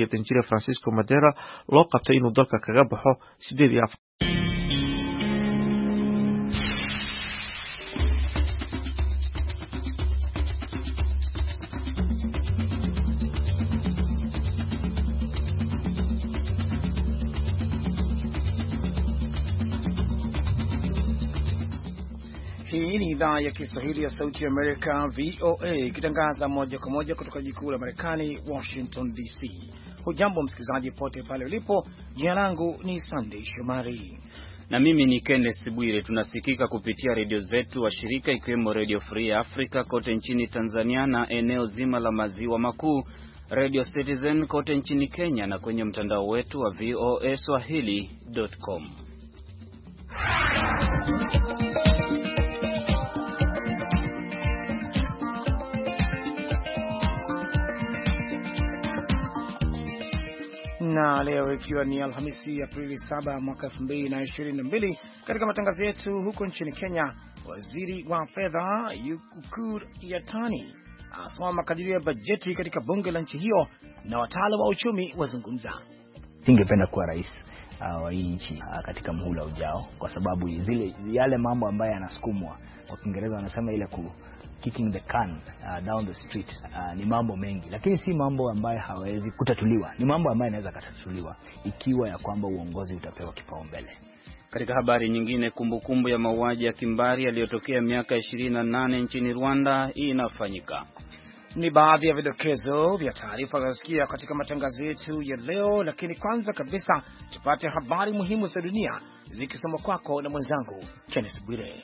iyo danjire Francisco Madera loo qabtay inuu dalka kaga baxo 8 Hii ni idhaa ya Kiswahili ya Sauti ya Amerika, VOA, ikitangaza moja kwa moja kutoka jiji kuu la Marekani, Washington DC. Hujambo msikilizaji pote pale ulipo. Jina langu ni Sunday Shomari na mimi ni Kenneth Bwire. Tunasikika kupitia redio zetu wa shirika ikiwemo Radio Free Africa kote nchini Tanzania na eneo zima la maziwa makuu, Radio Citizen kote nchini Kenya na kwenye mtandao wetu wa voaswahili.com. Na leo ikiwa ni Alhamisi Aprili 7 mwaka 2022, katika matangazo yetu huko nchini Kenya, waziri wa fedha Ukur Yatani asoma makadirio ya bajeti katika bunge la nchi hiyo na wataalamu wa uchumi wazungumza. Singependa kuwa rais wa hii nchi katika muhula ujao, kwa sababu yale mambo ambayo yanasukumwa, kwa Kiingereza wanasema ile kicking the can down the street, ni mambo mengi, lakini si mambo ambayo hawezi kutatuliwa. Ni mambo ambayo yanaweza kutatuliwa ikiwa ya kwamba uongozi utapewa kipaumbele. Katika habari nyingine, kumbukumbu ya mauaji ya kimbari yaliyotokea miaka 28 nchini Rwanda hii inafanyika. Ni baadhi ya vidokezo vya taarifa tunazosikia katika matangazo yetu ya leo, lakini kwanza kabisa tupate habari muhimu za dunia zikisomwa kwako na mwenzangu Kenneth Bwire.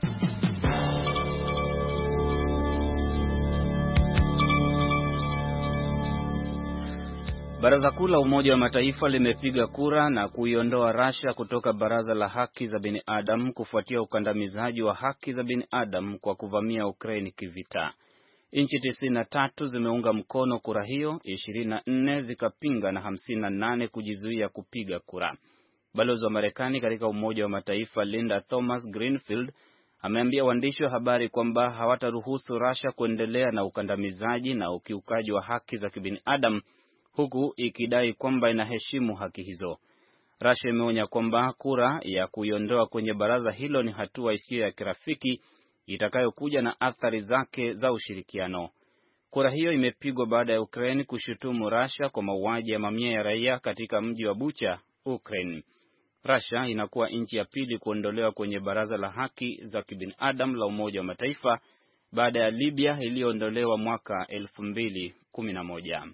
Baraza Kuu la Umoja wa Mataifa limepiga kura na kuiondoa Russia kutoka Baraza la Haki za Binadamu kufuatia ukandamizaji wa haki za binadamu kwa kuvamia Ukraine kivita. Nchi 93 zimeunga mkono kura hiyo, 24 zikapinga na 58 kujizuia kupiga kura. Balozi wa Marekani katika Umoja wa Mataifa Linda Thomas Greenfield ameambia waandishi wa habari kwamba hawataruhusu Russia kuendelea na ukandamizaji na ukiukaji wa haki za kibinadamu, huku ikidai kwamba inaheshimu haki hizo. Russia imeonya kwamba kura ya kuiondoa kwenye baraza hilo ni hatua isiyo ya kirafiki itakayokuja na athari zake za ushirikiano. Kura hiyo imepigwa baada ya Ukraine kushutumu Russia kwa mauaji ya mamia ya raia katika mji wa Bucha, Ukraine. Russia inakuwa nchi ya pili kuondolewa kwenye baraza la haki za kibinadamu la Umoja wa Mataifa baada ya Libya iliyoondolewa mwaka 2011.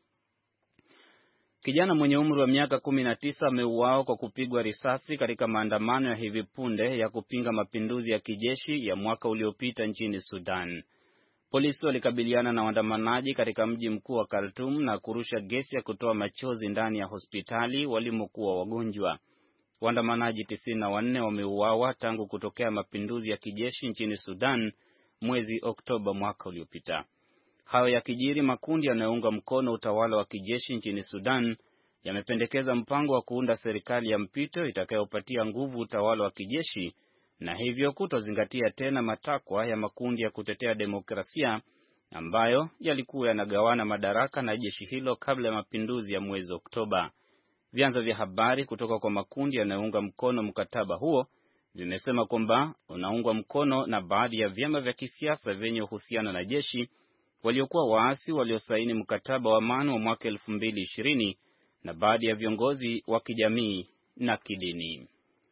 Kijana mwenye umri wa miaka 19 ameuawa kwa kupigwa risasi katika maandamano ya hivi punde ya kupinga mapinduzi ya kijeshi ya mwaka uliopita nchini Sudan. Polisi walikabiliana na waandamanaji katika mji mkuu wa Khartoum na kurusha gesi ya kutoa machozi ndani ya hospitali walimokuwa wagonjwa. Waandamanaji 94 wameuawa tangu kutokea mapinduzi ya kijeshi nchini Sudan mwezi Oktoba mwaka uliopita. Hayo yakijiri, makundi yanayounga mkono utawala wa kijeshi nchini Sudan yamependekeza mpango wa kuunda serikali ya mpito itakayopatia nguvu utawala wa kijeshi na hivyo kutozingatia tena matakwa ya makundi ya kutetea demokrasia ambayo yalikuwa yanagawana madaraka na jeshi hilo kabla ya mapinduzi ya mwezi Oktoba. Vyanzo vya habari kutoka kwa makundi yanayounga mkono mkataba huo vimesema kwamba unaungwa mkono na baadhi ya vyama vya kisiasa vyenye uhusiano na jeshi waliokuwa waasi waliosaini mkataba wa amani wa mwaka 2020 na baadhi ya viongozi wa kijamii na kidini.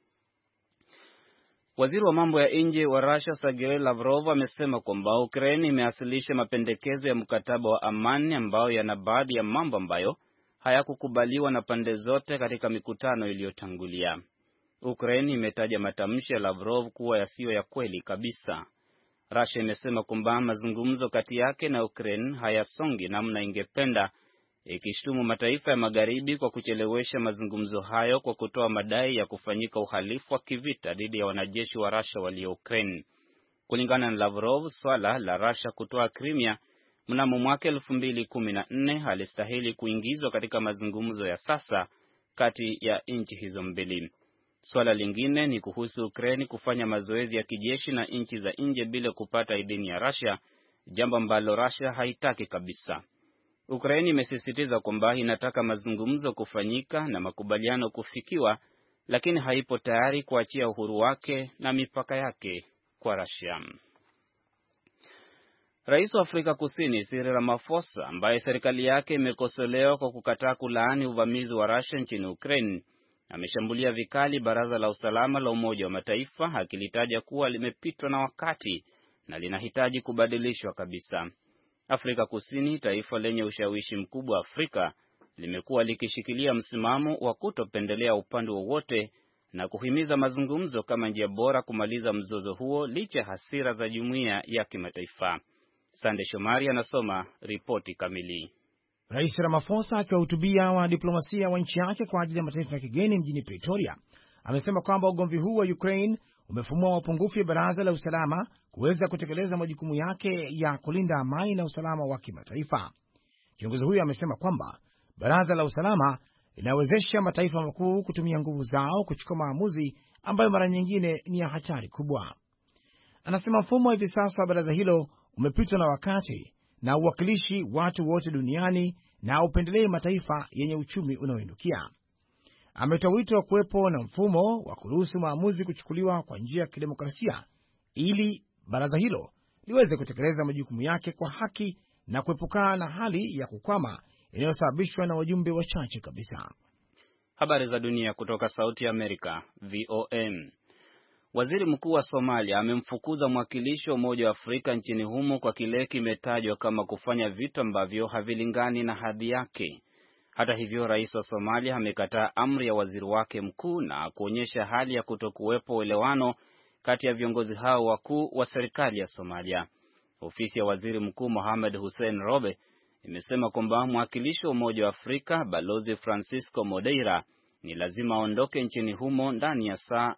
Waziri wa mambo ya nje wa Russia Sergei Lavrov amesema kwamba Ukraine imewasilisha mapendekezo ya mkataba wa amani ambayo yana baadhi ya mambo ambayo hayakukubaliwa na pande zote katika mikutano iliyotangulia. Ukraine imetaja matamshi ya Lavrov kuwa yasiyo ya kweli kabisa. Russia imesema kwamba mazungumzo kati yake na Ukraine hayasongi namna ingependa, ikishutumu mataifa ya magharibi kwa kuchelewesha mazungumzo hayo kwa kutoa madai ya kufanyika uhalifu wa kivita dhidi ya wanajeshi wa Russia walio Ukraine. Kulingana na Lavrov, swala la Russia kutoa Crimea mnamo mwaka 2014 halistahili kuingizwa katika mazungumzo ya sasa kati ya nchi hizo mbili. Swala lingine ni kuhusu Ukraine kufanya mazoezi ya kijeshi na nchi za nje bila kupata idhini ya Russia, jambo ambalo Russia haitaki kabisa. Ukraine imesisitiza kwamba inataka mazungumzo kufanyika na makubaliano kufikiwa, lakini haipo tayari kuachia uhuru wake na mipaka yake kwa Russia. Rais wa Afrika Kusini Cyril Ramaphosa, ambaye serikali yake imekosolewa kwa kukataa kulaani uvamizi wa Russia nchini Ukraine, ameshambulia vikali Baraza la Usalama la Umoja wa Mataifa, akilitaja kuwa limepitwa na wakati na linahitaji kubadilishwa kabisa. Afrika Kusini, taifa lenye ushawishi mkubwa Afrika, limekuwa likishikilia msimamo wa kutopendelea upande wowote na kuhimiza mazungumzo kama njia bora kumaliza mzozo huo licha hasira za jumuiya ya kimataifa. Sande Shomari anasoma ripoti kamili. Rais Ramaphosa akiwahutubia wanadiplomasia wa nchi yake kwa ajili ya mataifa ya kigeni mjini Pretoria, amesema kwamba ugomvi huu wa Ukraine umefumua mapungufu ya Baraza la Usalama kuweza kutekeleza majukumu yake ya kulinda amani na usalama wa kimataifa. Kiongozi huyo amesema kwamba Baraza la Usalama linawezesha mataifa makuu kutumia nguvu zao kuchukua maamuzi ambayo mara nyingine ni ya hatari kubwa. Anasema mfumo wa hivi sasa wa baraza hilo umepitwa na wakati na uwakilishi watu wote duniani na upendelee mataifa yenye uchumi unaoinukia. Ametoa wito wa kuwepo na mfumo wa kuruhusu maamuzi kuchukuliwa kwa njia ya kidemokrasia ili baraza hilo liweze kutekeleza majukumu yake kwa haki na kuepukana na hali ya kukwama inayosababishwa na wajumbe wachache kabisa. Habari za dunia kutoka Sauti ya Amerika, VOM. Waziri Mkuu wa Somalia amemfukuza mwakilishi wa Umoja wa Afrika nchini humo kwa kile kimetajwa kama kufanya vitu ambavyo havilingani na hadhi yake. Hata hivyo, rais wa Somalia amekataa amri ya waziri wake mkuu na kuonyesha hali ya kutokuwepo uelewano kati ya viongozi hao wakuu wa serikali ya Somalia. Ofisi ya waziri mkuu Mohamed Hussein Robe imesema kwamba mwakilishi wa Umoja wa Afrika Balozi Francisco Modeira ni lazima aondoke nchini humo ndani ya saa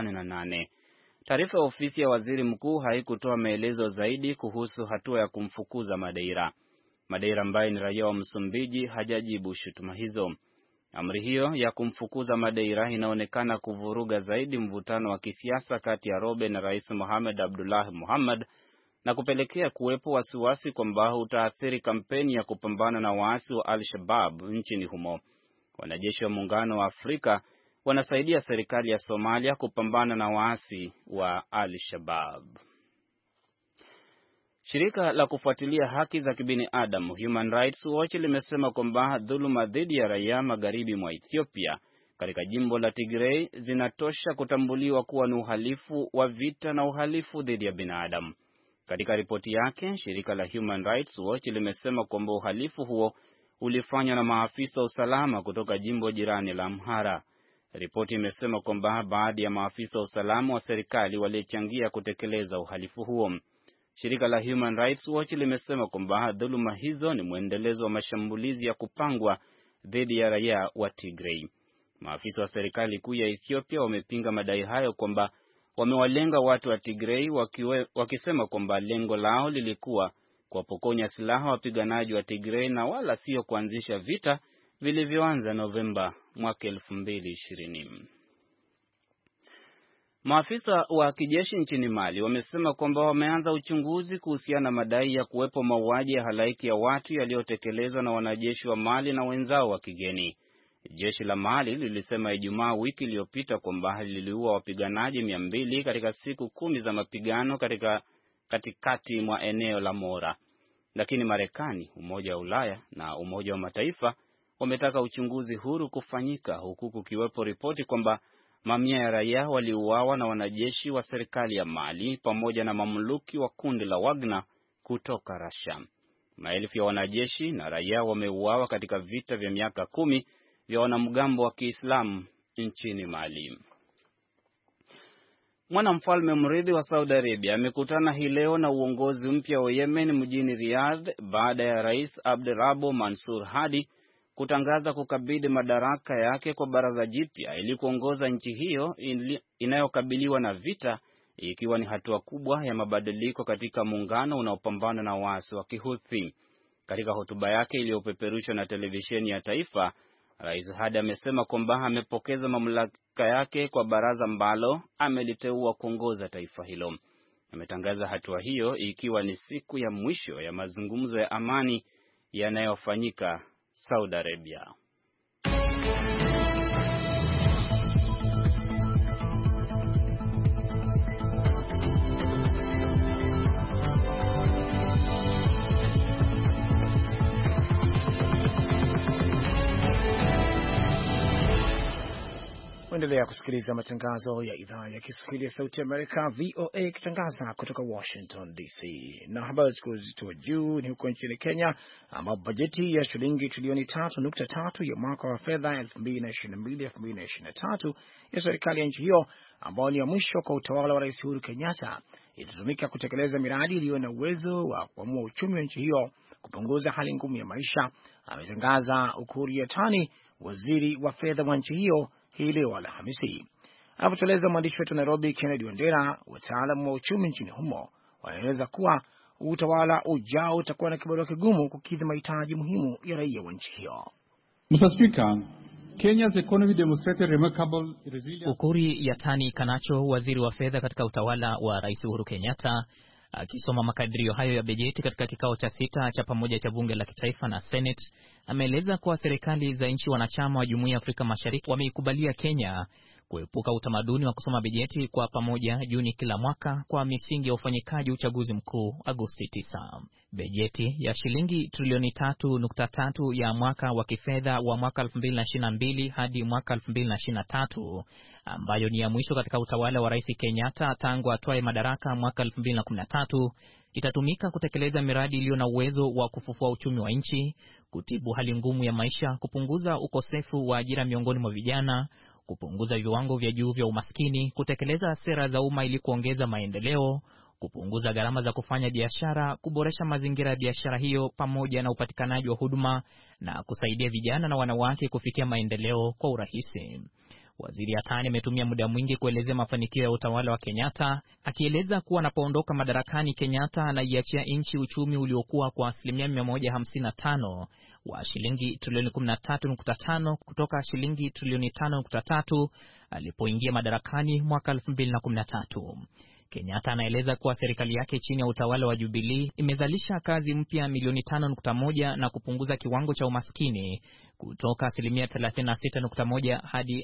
48. Taarifa ya ofisi ya waziri mkuu haikutoa maelezo zaidi kuhusu hatua ya kumfukuza Madeira. Madeira ambaye ni raia wa Msumbiji hajajibu shutuma hizo. Amri hiyo ya kumfukuza Madeira inaonekana kuvuruga zaidi mvutano wa kisiasa kati ya Robe na Rais Mohamed Abdullahi Mohamed na kupelekea kuwepo wasiwasi kwamba utaathiri kampeni ya kupambana na waasi wa Al-Shabaab nchini humo. Wanajeshi wa Muungano wa Afrika wanasaidia serikali ya Somalia kupambana na waasi wa Al-Shabaab. Shirika la kufuatilia haki za kibinadamu Human Rights Watch limesema kwamba dhuluma dhidi ya raia magharibi mwa Ethiopia katika jimbo la Tigray zinatosha kutambuliwa kuwa ni uhalifu wa vita na uhalifu dhidi ya binadamu. Katika ripoti yake, shirika la Human Rights Watch limesema kwamba uhalifu huo ulifanywa na maafisa wa usalama kutoka jimbo jirani la Amhara. Ripoti imesema kwamba baadhi ya maafisa wa usalama wa serikali walichangia kutekeleza uhalifu huo. Shirika la Human Rights Watch limesema kwamba dhuluma hizo ni mwendelezo wa mashambulizi ya kupangwa dhidi ya raia wa Tigray. Maafisa wa serikali kuu ya Ethiopia wamepinga madai hayo kwamba wamewalenga watu wa Tigray wakisema kwamba lengo lao lilikuwa kuwapokonya silaha wapiganaji wa Tigray na wala sio kuanzisha vita vilivyoanza Novemba mwaka 2020. Maafisa wa kijeshi nchini Mali wamesema kwamba wameanza uchunguzi kuhusiana na madai ya kuwepo mauaji ya halaiki ya watu yaliyotekelezwa na wanajeshi wa Mali na wenzao wa kigeni. Jeshi la Mali lilisema Ijumaa wiki iliyopita kwamba liliua wapiganaji 200 katika siku 10 za mapigano katikati mwa eneo la Mora. Lakini Marekani, Umoja wa Ulaya na Umoja wa Mataifa wametaka uchunguzi huru kufanyika, huku kukiwepo ripoti kwamba mamia ya raia waliuawa na wanajeshi wa serikali ya Mali pamoja na mamluki wa kundi la Wagner kutoka Russia. Maelfu ya wanajeshi na raia wameuawa katika vita vya miaka 10 vya wanamgambo wa Kiislamu nchini Mali. Mwanamfalme mrithi wa Saudi Arabia amekutana hii leo na uongozi mpya wa Yemen mjini Riyadh baada ya Rais Abdurrahman Mansur Hadi kutangaza kukabidhi madaraka yake kwa baraza jipya ili kuongoza nchi hiyo inayokabiliwa na vita, ikiwa ni hatua kubwa ya mabadiliko katika muungano unaopambana na waasi wa Kihuthi. Katika hotuba yake iliyopeperushwa na televisheni ya taifa, Rais Hadi amesema kwamba amepokeza mamlaka yake kwa baraza ambalo ameliteua kuongoza taifa hilo. Ametangaza hatua hiyo ikiwa ni siku ya mwisho ya mazungumzo ya amani yanayofanyika Saudi Arabia. Endelea kusikiliza matangazo ya idhaa ya Kiswahili ya Sauti ya Amerika, VOA, ikitangaza kutoka Washington DC. Na habari zilizotoa juu ni huko nchini Kenya, ambapo bajeti ya shilingi trilioni 3.3 ya mwaka wa fedha 2022-2023 ya serikali ya nchi hiyo, ambao ni ya mwisho kwa utawala wa Rais Uhuru Kenyatta, itatumika kutekeleza miradi iliyo na uwezo wa kuamua uchumi wa nchi hiyo, kupunguza hali ngumu ya maisha, ametangaza Ukur Yatani, waziri wa fedha wa nchi hiyo, hii leo Alhamisi. Anapoteleza mwandishi wetu Nairobi, Kennedy Wandera, wataalamu wa uchumi nchini humo wanaeleza kuwa utawala ujao utakuwa na kibarua kigumu kukidhi mahitaji muhimu ya raia wa nchi hiyo. Mr. Speaker, Kenya's economy demonstrated remarkable resilience. Ukuri Yatani Kanacho, waziri wa fedha katika utawala wa Rais Uhuru Kenyatta, akisoma makadirio hayo ya bajeti katika kikao cha 6 cha pamoja cha bunge la kitaifa na Senate, ameeleza kuwa serikali za nchi wanachama wa Jumuiya ya Afrika Mashariki wameikubalia Kenya kuepuka utamaduni wa kusoma bajeti kwa pamoja Juni kila mwaka kwa misingi ya ufanyikaji uchaguzi mkuu Agosti 9. Bajeti ya shilingi trilioni 3.3 ya mwaka wa kifedha wa mwaka 2022 hadi mwaka 2023, ambayo ni ya mwisho katika utawala wa Rais Kenyatta tangu atwae madaraka mwaka 2013, itatumika kutekeleza miradi iliyo na uwezo wa kufufua uchumi wa nchi, kutibu hali ngumu ya maisha, kupunguza ukosefu wa ajira miongoni mwa vijana, kupunguza viwango vya juu vya umaskini, kutekeleza sera za umma ili kuongeza maendeleo, kupunguza gharama za kufanya biashara, kuboresha mazingira ya biashara hiyo pamoja na upatikanaji wa huduma, na kusaidia vijana na wanawake kufikia maendeleo kwa urahisi. Waziri Yatani ametumia muda mwingi kuelezea mafanikio ya utawala wa Kenyatta, akieleza kuwa anapoondoka madarakani Kenyatta anaiachia nchi uchumi uliokuwa kwa 155% wa shilingi trilioni 13.5 kutoka shilingi trilioni 5.3 alipoingia madarakani mwaka 2013. Kenyatta anaeleza kuwa serikali yake chini ya utawala wa Jubilee imezalisha kazi mpya milioni 5.1 na kupunguza kiwango cha umaskini kutoka 36.1 hadi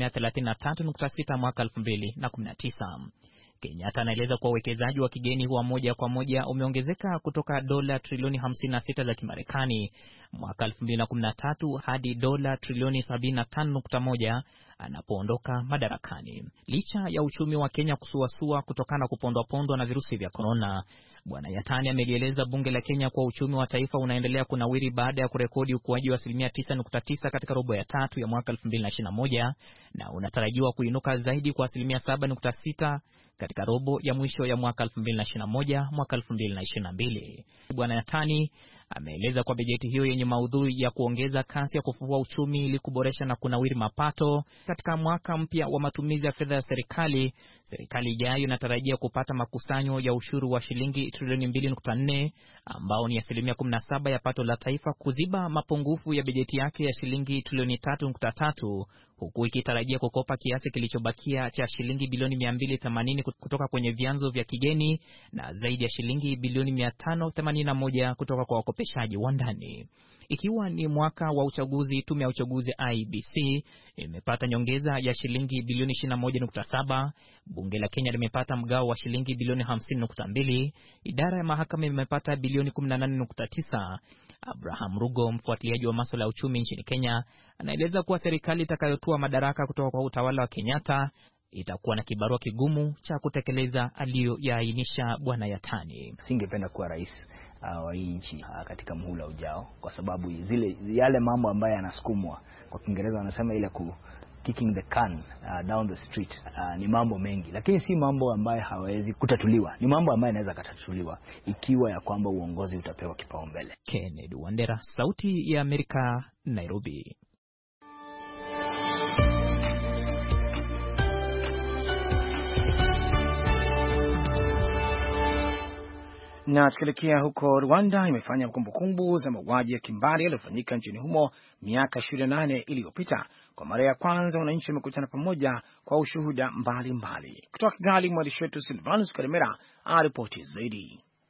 33.6 mwaka 2019. Kenyatta anaeleza kuwa uwekezaji wa kigeni wa moja kwa moja umeongezeka kutoka dola trilioni 56 za Kimarekani mwaka 2013 hadi dola trilioni 75.1 anapoondoka madarakani. Licha ya uchumi wa Kenya kusuasua kutokana na kupondwa na virusi vya korona, Bwana Yatani amelieleza bunge la Kenya kwa uchumi wa taifa unaendelea kunawiri baada ya kurekodi ukuaji wa 9.9 katika robo ya tatu ya mwaka 2021 na unatarajiwa kuinuka zaidi kwa 7.6 katika robo ya mwisho ya mwaka 2021 mwaka 2022. Bwana Yatani ameeleza kwa bajeti hiyo yenye maudhui ya kuongeza kasi ya kufufua uchumi ili kuboresha na kunawiri mapato katika mwaka mpya wa matumizi ya fedha ya serikali ijayo inatarajia kupata makusanyo ya ushuru wa shilingi trilioni 2.4 ambao ni 17% ya pato la taifa, kuziba mapungufu ya bajeti yake ya shilingi trilioni 3.3, huku ikitarajia kukopa kiasi kilichobakia cha shilingi bilioni 280 kutoka kwenye vyanzo vya kigeni na zaidi ya shilingi bilioni 581 kutoka kwa wakopeshaji wa ndani. Ikiwa ni mwaka wa uchaguzi, tume ya uchaguzi IEBC imepata nyongeza ya shilingi bilioni 21.7, bunge la Kenya limepata mgao wa shilingi bilioni 50.2, idara ya mahakama imepata bilioni 18.9. Abraham Rugo, mfuatiliaji wa masuala ya uchumi nchini Kenya, anaeleza kuwa serikali itakayotua madaraka kutoka kwa utawala wa Kenyatta itakuwa na kibarua kigumu cha kutekeleza aliyoyaainisha Bwana Yatani. Singependa kuwa rais wa hii nchi katika muhula ujao, kwa sababu yale mambo ambayo yanasukumwa, kwa Kiingereza wanasema ile kicking the can down the street, ni mambo mengi, lakini si mambo ambayo hawezi kutatuliwa. Ni mambo ambayo yanaweza kutatuliwa ikiwa ya kwamba uongozi utapewa kipaumbele. Kennedy Wandera, Sauti ya Amerika, Nairobi. Na tukielekea huko Rwanda, imefanya kumbukumbu za mauaji ya kimbari yaliyofanyika nchini humo miaka 28 iliyopita. Kwa mara ya kwanza wananchi wamekutana pamoja kwa ushuhuda mbalimbali. Kutoka Kigali, mwandishi wetu Silvanus Karemera aripoti zaidi.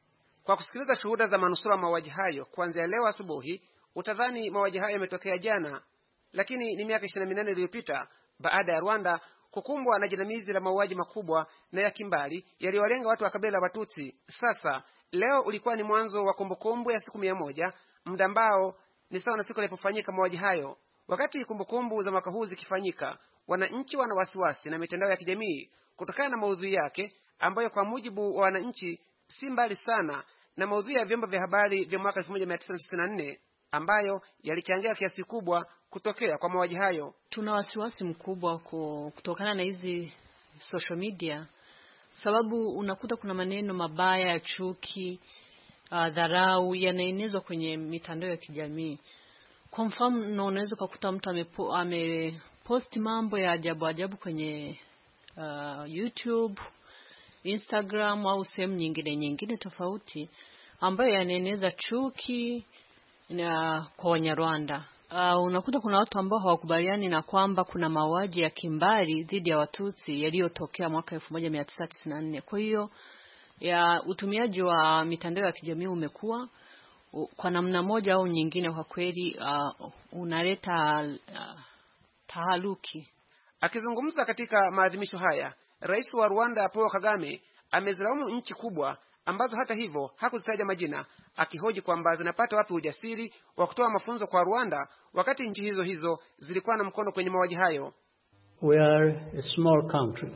Kwa kusikiliza shuhuda za manusura mauaji hayo kuanzia leo asubuhi, utadhani mauaji hayo yametokea jana, lakini ni miaka 28 iliyopita baada ya Rwanda kukumbwa na jinamizi la mauaji makubwa na ya kimbali yaliyowalenga watu wa kabila la Watutsi. Sasa leo ulikuwa ni mwanzo wa kumbukumbu ya siku 100, muda ambao ni sawa na siku ilipofanyika mauaji hayo. Wakati kumbukumbu za mwaka huu zikifanyika, wananchi wana wasiwasi na mitandao ya kijamii kutokana na maudhui yake ambayo kwa mujibu wa wananchi si mbali sana na maudhui ya vyombo vya habari vya mwaka 1994 ambayo yalichangia kiasi kubwa kutokea kwa mauaji hayo. Tuna wasiwasi mkubwa kutokana na hizi social media, sababu unakuta kuna maneno mabaya ya chuki, dharau yanaenezwa kwenye mitandao ya kijamii. Kwa mfano, unaweza kukuta mtu amepost mambo ya ajabu kwenye YouTube, Instagram au sehemu nyingine tofauti ambayo yanaeneza chuki na kwa Wanyarwanda. Unakuta kuna watu ambao hawakubaliani na kwamba kuna mauaji ya kimbari dhidi ya Watutsi yaliyotokea mwaka 1994. Kwa hiyo utumiaji wa mitandao ya kijamii umekuwa kwa namna moja au nyingine kwa kweli unaleta taharuki. Akizungumza katika maadhimisho haya, Rais wa Rwanda Paul Kagame amezilaumu nchi kubwa ambazo hata hivyo hakuzitaja majina, akihoji kwamba zinapata wapi ujasiri wa kutoa mafunzo kwa Rwanda wakati nchi hizo zilikuwa na mkono kwenye mauaji hayo. We are a small country,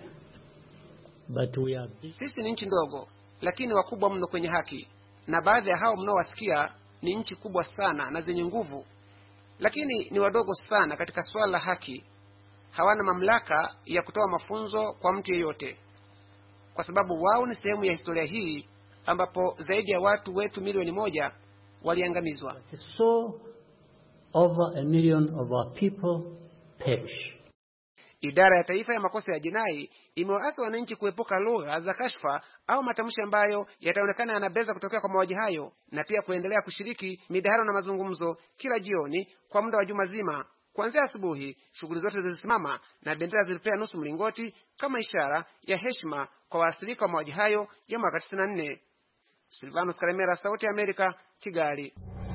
but we are big. Sisi ni nchi ndogo lakini wakubwa mno kwenye haki, na baadhi ya hao mnaowasikia ni nchi kubwa sana na zenye nguvu, lakini ni wadogo sana katika swala la haki. Hawana mamlaka ya kutoa mafunzo kwa mtu yeyote, kwa sababu wao ni sehemu ya historia hii ambapo zaidi ya watu wetu milioni 1 waliangamizwa. So over 1 million of our people perish. Idara ya Taifa ya Makosa ya Jinai imewaasa wananchi kuepuka lugha za kashfa au matamshi ambayo yataonekana yanabeza kutokea kwa mauaji hayo, na pia kuendelea kushiriki midahalo na mazungumzo kila jioni kwa muda wa juma zima. Kuanzia asubuhi, shughuli zote zilisimama na bendera zilipea nusu mlingoti kama ishara ya heshima kwa waathirika wa mauaji hayo ya mwaka 94. Silvanus Karemera, Sauti ya Amerika, Kigali.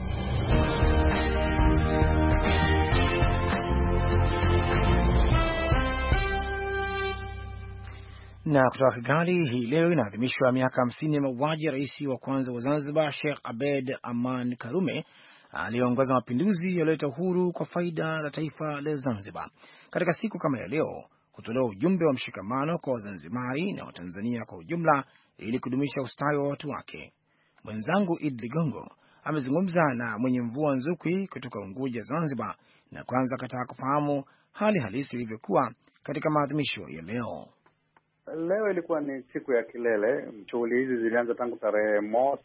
Na kutoka Kigali, hii leo inaadhimishwa miaka 50 ya mauaji ya rais wa kwanza wa Zanzibar Sheikh Abed Aman Karume aliyeongoza mapinduzi yaliyoleta uhuru kwa faida la taifa la Zanzibar. Katika siku kama ya leo, kutolewa ujumbe wa mshikamano kwa Wazanzibari na Watanzania kwa ujumla ili kudumisha ustawi wa watu wake. Mwenzangu Id Ligongo amezungumza na mwenye Mvua Nzukwi kutoka Unguja, Zanzibar, na kwanza kataka kufahamu hali halisi ilivyokuwa katika maadhimisho ya leo. Leo ilikuwa ni siku ya kilele. Shughuli hizi zilianza tangu tarehe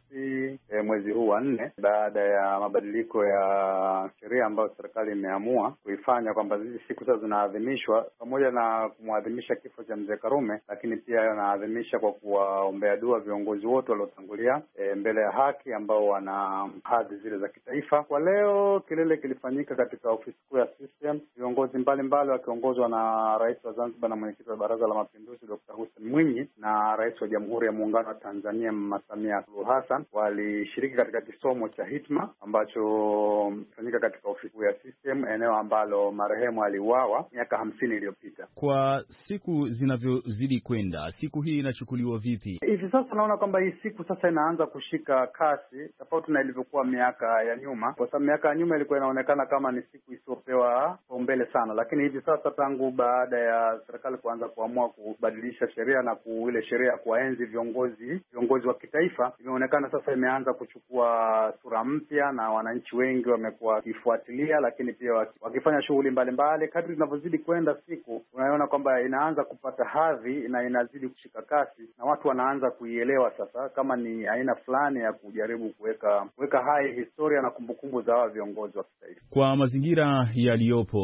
1 mwezi huu wa 4 baada ya mabadiliko ya sheria ambayo serikali imeamua kuifanya kwamba hizi siku sasa zinaadhimishwa pamoja na kumwadhimisha kifo cha mzee Karume, lakini pia yanaadhimisha kwa kuwaombea dua viongozi wote waliotangulia mbele ya haki ambao wana hadhi zile za kitaifa. Kwa leo kilele kilifanyika katika ofisi kuu ya CCM, viongozi mbalimbali wakiongozwa na Rais wa Zanzibar na mwenyekiti wa Baraza la Mapinduzi Dr. Hussein Mwinyi na Rais wa Jamhuri ya Muungano wa Tanzania Mama Samia Suluhu Hassan walishiriki katika kisomo cha hitma ambacho kilifanyika katika ofisi ya CCM, eneo ambalo marehemu aliuawa miaka 50 iliyopita. Kwa siku zinavyozidi kwenda, siku hii inachukuliwa vipi? Hivi sasa naona kwamba hii siku sasa inaanza kushika kasi tofauti na ilivyokuwa miaka ya nyuma, kwa sababu miaka ya nyuma ilikuwa inaonekana kama ni siku isiyopewa kipaumbele sana, lakini hivi sasa tangu baada ya serikali kuanza kuamua kubadilisha sheria na ile sheria kuwaenzi viongozi wa kitaifa, imeonekana sasa imeanza kuchukua sura mpya na wananchi wengi wamekuwa wakifuatilia, lakini pia wakifanya shughuli mbalimbali. Kadri zinavyozidi kwenda siku, unaona kwamba inaanza kupata hadhi na inazidi kushika kasi na watu wanaanza kuielewa sasa kama ni aina fulani ya kujaribu kuweka hai historia na kumbukumbu za hawa viongozi wa kitaifa. Kwa mazingira yaliyopo,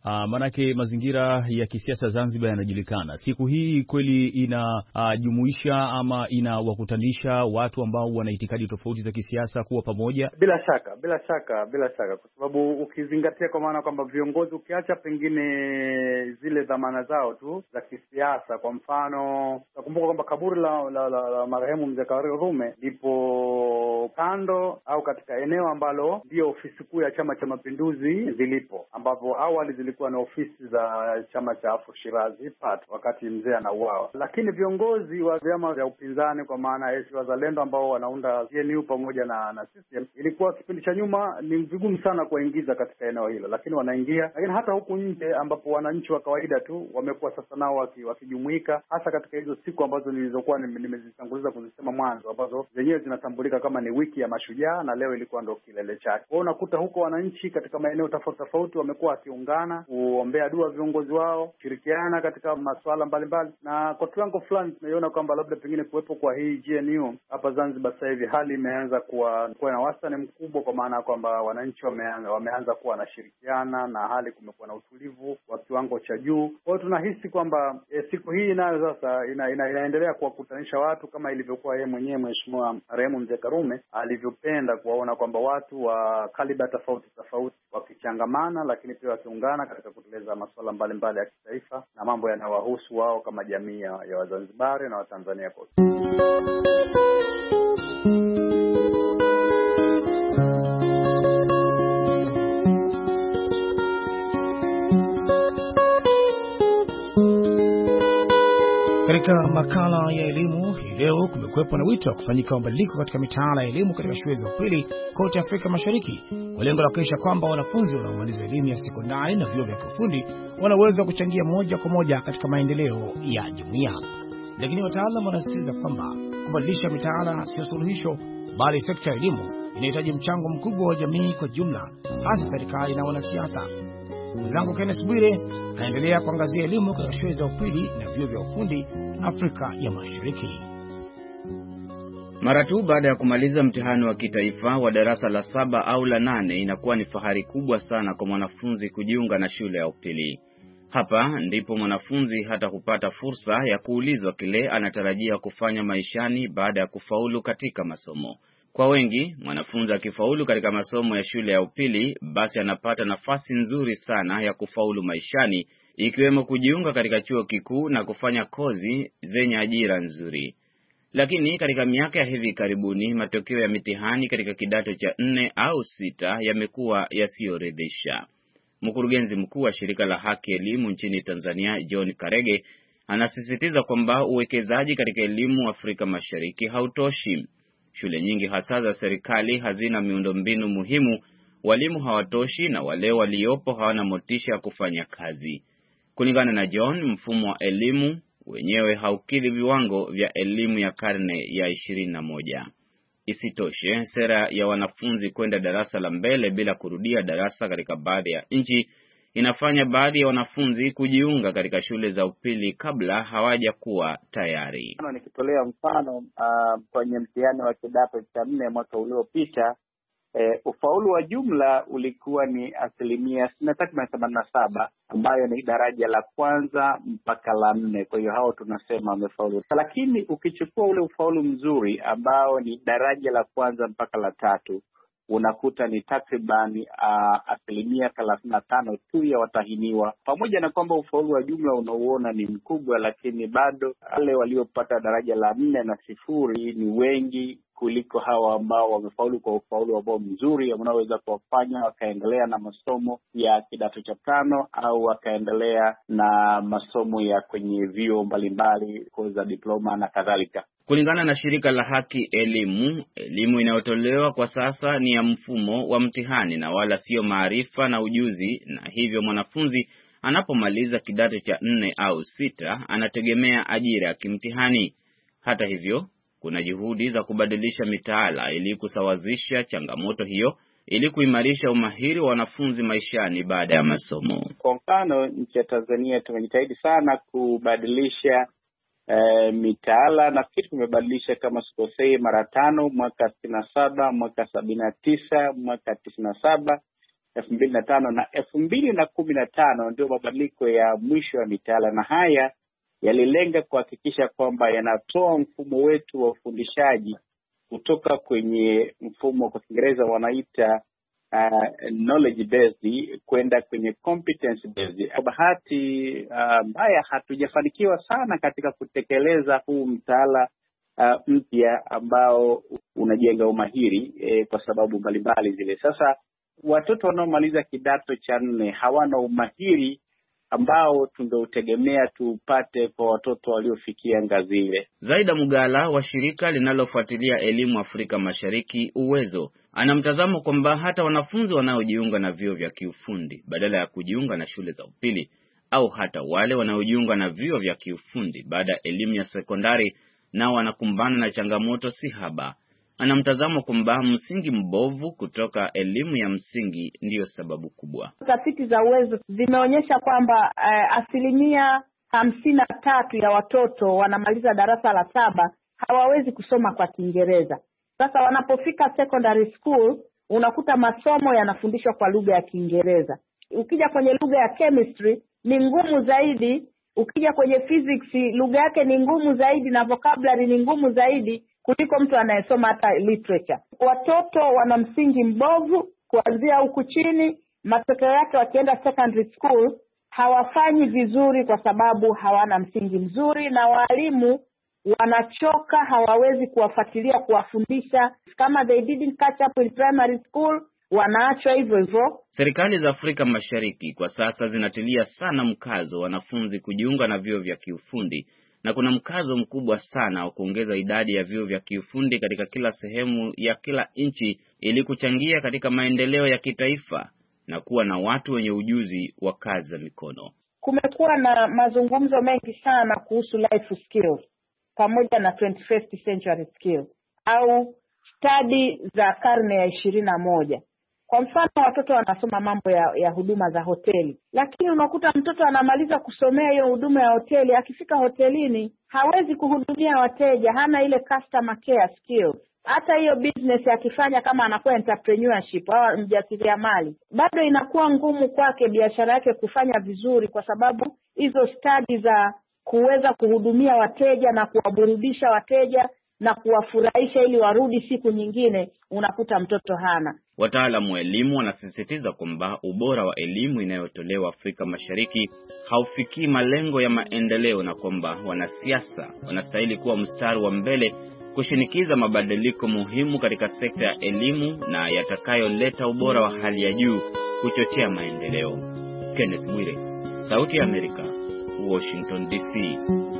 Manake mazingira ya kisiasa Zanzibar yanajulikana. Siku hii kweli inajumuisha ama inawakutanisha watu ambao wana itikadi tofauti za kisiasa kuwa pamoja? Bila shaka, kwa sababu ukizingatia kwa maana kwamba viongozi, ukiacha pengine zile dhamana zao tu za kisiasa, kwa mfano nakumbuka kwamba kaburi la marehemu Mzee Karume lipo kando au katika eneo ambalo ndio ofisi kuu ya Chama cha Mapinduzi zilipo, ambapo awali zilikuwa na ofisi za chama cha Afro Shirazi Party wakati mzee anauawa. Lakini viongozi wa vyama vya upinzani kwa maana ya Wazalendo ambao wanaunda GNU pamoja na CCM, ilikuwa kipindi cha nyuma ni vigumu sana kuwaingiza katika eneo hilo, lakini wanaingia. Lakini hata huku nje ambapo wananchi wa kawaida tu wamekuwa sasa nao wakijumuika, hasa katika hizo siku ambazo nilizokuwa nimezitanguliza kuzisema mwanzo, ambazo zenyewe zinatambulika kama ni wiki ya mashujaa, na leo ilikuwa ndio kilele chake. Kwa unakuta huko wananchi katika maeneo tofauti wamekuwa wakiungana kuombea dua viongozi wao, kushirikiana katika masuala mbalimbali, na kwa kiwango fulani tunaiona kwamba labda pengine kuwepo kwa hii GNU hapa Zanzibar sasa hivi hali imeanza kuwa na wastani mkubwa, kwa maana kwamba wananchi wameanza kuwa wanashirikiana na hali kumekuwa na utulivu wa kiwango cha juu. Kwa hiyo tunahisi kwamba siku hii nayo sasa inaendelea kuwakutanisha watu kama ilivyokuwa yeye mwenyewe Mheshimiwa marehemu Mzee Karume alivyopenda kuwaona kwamba watu wa kaliba tofauti wakichangamana, lakini pia wakiungana katika kutekeleza masuala mbalimbali ya kitaifa na mambo yanayowahusu wao kama jamii ya Wazanzibari na Watanzania kwa Katika makala ya elimu hii leo kumekuwepo na wito wa kufanyika mabadiliko katika mitaala ya elimu katika shule za upili kote Afrika Mashariki kwa lengo la kuhakikisha kwamba wanafunzi wanaomaliza elimu ya sekondari na vyuo vya kiufundi wanaweza kuchangia moja kwa moja katika maendeleo ya jumuiya. Lakini wataalamu wanasisitiza kwamba kubadilisha mitaala sio suluhisho, bali sekta ya elimu inahitaji mchango mkubwa wa jamii kwa jumla, hasa serikali na wanasiasa. Mwenzangu Kenneth Bwire anaendelea kuangazia elimu katika shule za upili na vyuo vya ufundi Afrika ya Mashariki. Mara tu baada ya kumaliza mtihani wa kitaifa wa darasa la 7 au la 8, inakuwa ni fahari kubwa sana kwa mwanafunzi kujiunga na shule ya upili. Hapa ndipo mwanafunzi hata kupata fursa ya kuulizwa kile anatarajia kufanya maishani baada ya kufaulu katika masomo. Kwa wengi, mwanafunzi akifaulu katika masomo ya shule ya upili, basi anapata nafasi nzuri sana ya kufaulu maishani, ikiwemo kujiunga katika chuo kikuu na kufanya kozi zenye ajira nzuri. Lakini katika miaka ya hivi karibuni, matokeo ya mitihani katika kidato cha 4 au 6 yamekuwa yasiyoridhisha. Mkurugenzi mkuu wa shirika la haki elimu nchini Tanzania, John Karege, anasisitiza kwamba uwekezaji katika elimu Afrika Mashariki hautoshi. Shule nyingi hasa za serikali hazina miundombinu muhimu, walimu hawatoshi na wale waliopo hawana motisha ya kufanya kazi. Kulingana na John, mfumo wa elimu wenyewe haukidhi viwango vya elimu ya karne ya 21. Isitoshe, sera ya wanafunzi kwenda darasa la mbele bila kurudia darasa katika baadhi ya nchi inafanya baadhi ya wanafunzi kujiunga katika shule za upili kabla hawaja kuwa tayari. Nikitolea mfano kwenye mtihani wa kidato cha 4 mwaka uliopita, ufaulu wa jumla ulikuwa ni 63.87, ambayo ni daraja la kwanza mpaka la 4. Kwa hiyo hao tunasema wamefaulu. Lakini ukichukua ule ufaulu mzuri ambao ni daraja la kwanza mpaka la 3, unakuta ni takribani 35% tu ya watahiniwa. Pamoja na kwamba ufaulu wa jumla unauona ni mkubwa, lakini bado wale waliopata daraja la 4 na 0 ni wengi kuliko hawa ambao wamefaulu kwa ufaulu ambao mzuri unaweza kuwafanya wakaendelea na masomo ya kidato cha 5 au wakaendelea na masomo ya kwenye vyuo mbalimbali, kozi za diploma na kadhalika. Kulingana na shirika la haki elimu inayotolewa kwa sasa ni ya mfumo wa mtihani na wala sio maarifa na ujuzi, na hivyo mwanafunzi anapomaliza kidato cha 4 au 6 anategemea ajira ya kimtihani. Hata hivyo, kuna juhudi za kubadilisha mitaala ili kusawazisha changamoto hiyo, ili kuimarisha umahiri wa wanafunzi maishani baada ya masomo. Kwa mfano, nchi ya Tanzania tumejitahidi sana kubadilisha mitaala. Nafikiri tumebadilisha kama sikosei mara 5, mwaka 67, mwaka 79, mwaka 97 2005 na 2015 ndio mabadiliko ya mwisho ya mitaala, na haya yalilenga kuhakikisha kwamba yanatoa mfumo wetu wa ufundishaji kutoka kwenye mfumo kwa Kiingereza wanaita knowledge based kwenda kwenye competence based. Kwa bahati mbaya hatujafanikiwa sana katika kutekeleza huu mtaala mpya ambao unajenga umahiri kwa sababu mbalimbali zile. Sasa watoto wanaomaliza kidato cha 4 hawana umahiri ambao tungeutegemea tupate kwa watoto waliofikia ngazi ile. Zaida Mugala wa shirika linalofuatilia elimu Afrika Mashariki Uwezo ana mtazamo kwamba hata wanafunzi wanaojiunga na vyuo vya kiufundi badala ya kujiunga na shule za upili au hata wale wanaojiunga na vyuo vya kiufundi baada ya elimu ya sekondari nao wanakumbana na changamoto si haba. Ana mtazamo kwamba msingi mbovu kutoka elimu ya msingi ndiyo sababu kubwa. Tafiti za Uwezo zimeonyesha kwamba 53% ya watoto wanamaliza darasa la 7 hawawezi kusoma kwa Kiingereza. Sasa wanapofika secondary school unakuta masomo yanafundishwa kwa lugha ya Kiingereza. Ukija kwenye lugha ya chemistry ni ngumu zaidi, ukija kwenye physics lugha yake ni ngumu zaidi na vocabulary ni ngumu zaidi kuliko mtu anayesoma hata literature. Watoto wana msingi mbovu kuanzia huku chini, matokeo yake wakienda secondary school hawafanyi vizuri kwa sababu hawana msingi mzuri, na walimu wanachoka, hawawezi kuwafuatilia, kuwafundisha. Kama they didn't catch up in primary school, wanaachwa hivyo hivyo. Serikali za Afrika Mashariki kwa sasa zinatilia sana mkazo wanafunzi kujiunga na vyuo vya kiufundi, na kuna mkazo mkubwa sana wa kuongeza idadi ya vyuo vya kiufundi katika kila sehemu ya kila nchi ili kuchangia katika maendeleo ya kitaifa na kuwa na watu wenye ujuzi wa kazi za mikono. Kumekuwa na mazungumzo mengi sana kuhusu life skills pamoja na 21st century skills au study za karne ya 21. Kwa mfano watoto wanasoma mambo ya huduma za hoteli, lakini unakuta mtoto anamaliza kusomea hiyo huduma ya hoteli, akifika hotelini hawezi kuhudumia wateja, hana ile customer care skills. Hata hiyo business akifanya kama anakuwa entrepreneurship au mjasiriamali, bado inakuwa ngumu kwake biashara yake kufanya vizuri, kwa sababu hizo studies za kuweza kuhudumia wateja na kuwaburudisha wateja na kuwafurahisha ili warudi siku nyingine, unakuta mtoto hana. Wataalamu wa elimu wanasisitiza kwamba ubora wa elimu inayotolewa Afrika Mashariki haufikii malengo ya maendeleo, na kwamba wanasiasa wanastahili kuwa mstari wa mbele kushinikiza mabadiliko muhimu katika sekta ya elimu na yatakayoleta ubora wa hali ya juu kuchochea maendeleo. Kenneth Bwire, Sauti ya Amerika, Washington DC.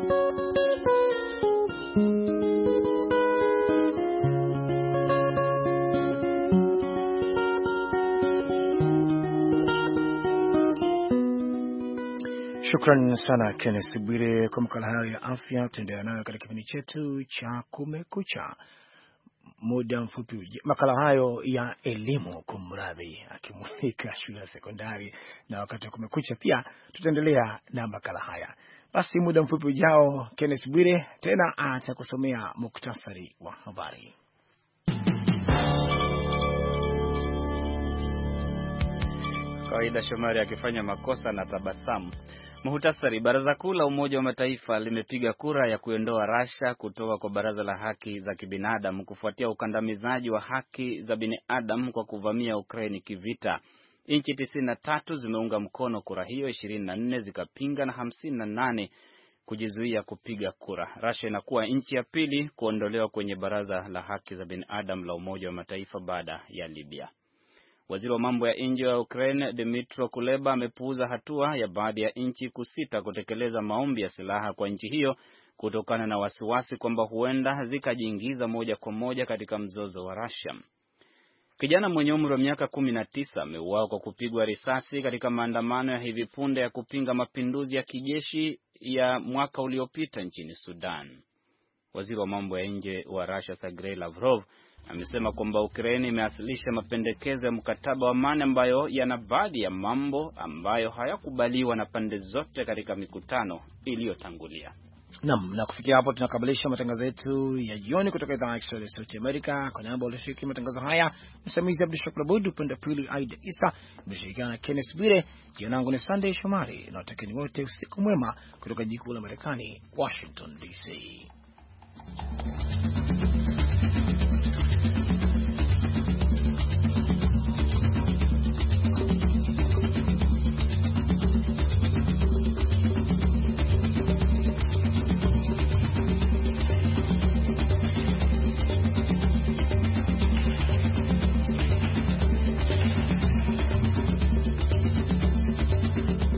Shukran sana Kenneth Bwire kwa makala hayo ya afya. Tutaendelea nayo katika kipindi chetu cha Kumekucha muda mfupi. Makala hayo ya elimu kumradhi, akimulika shule ya sekondari, na wakati wa Kumekucha pia tutaendelea na makala haya. Basi muda mfupi ujao Kenneth Bwire tena atakusomea muktasari wa habari. Kawaida Shomari akifanya makosa na tabasamu. Muhtasari. Baraza Kuu la Umoja wa Mataifa limepiga kura ya kuondoa Russia kutoka kwa Baraza la Haki za Kibinadamu kufuatia ukandamizaji wa haki za binadamu kwa kuvamia Ukraine kivita. Nchi 93 zimeunga mkono kura hiyo, 24 zikapinga na 58 kujizuia kupiga kura. Russia inakuwa nchi ya pili kuondolewa kwenye Baraza la Haki za Binadamu la Umoja wa Mataifa baada ya Libya. Waziri wa mambo ya nje wa Ukraine Dmytro Kuleba amepuuza hatua ya baadhi ya nchi kusita kutekeleza maombi ya silaha kwa nchi hiyo kutokana na wasiwasi kwamba huenda zikajiingiza moja kwa moja katika mzozo wa Russia. Kijana mwenye umri wa miaka 19 ameuawa kwa kupigwa risasi katika maandamano ya hivi punde ya kupinga mapinduzi ya kijeshi ya mwaka uliopita nchini Sudan. Waziri wa mambo ya nje wa Russia Sergei Lavrov amesema kwamba Ukraine imeasilisha mapendekezo ya mkataba wa amani ambayo yana baadhi ya mambo ambayo hayakubaliwa na pande zote katika mikutano iliyotangulia. Naam, na kufikia hapo tunakamilisha matangazo yetu ya jioni kutoka idhaa ya Kiswahili ya Sauti Amerika. Kwa niaba walioshiriki matangazo haya, msimamizi Abdul Shakur Abud, upande pili Aida Isa, nimeshirikiana na Kenneth Bwire. Jina langu ni Sunday Shomari, na watakieni wote usiku mwema kutoka jiji kuu la Marekani, Washington DC.